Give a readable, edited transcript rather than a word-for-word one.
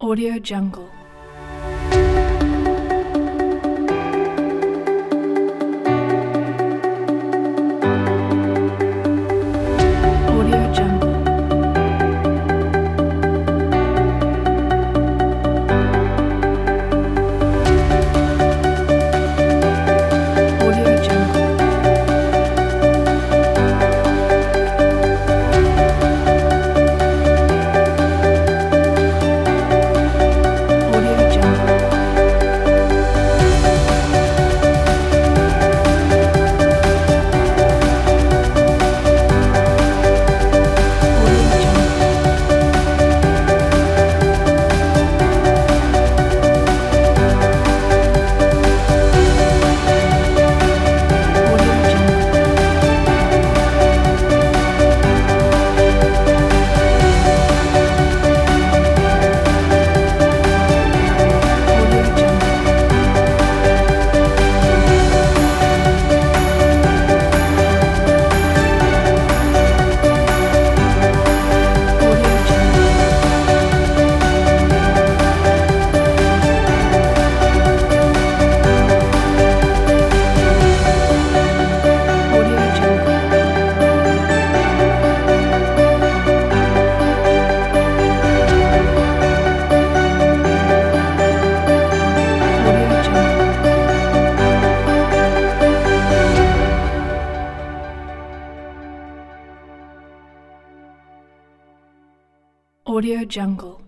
Audio Jungle. Audio Jungle. Audio Jungle. Audio Jungle. Audio Jungle. Audio Jungle. Audio Jungle. Audio Jungle. Audio Jungle. Audio Jungle. Audio Jungle.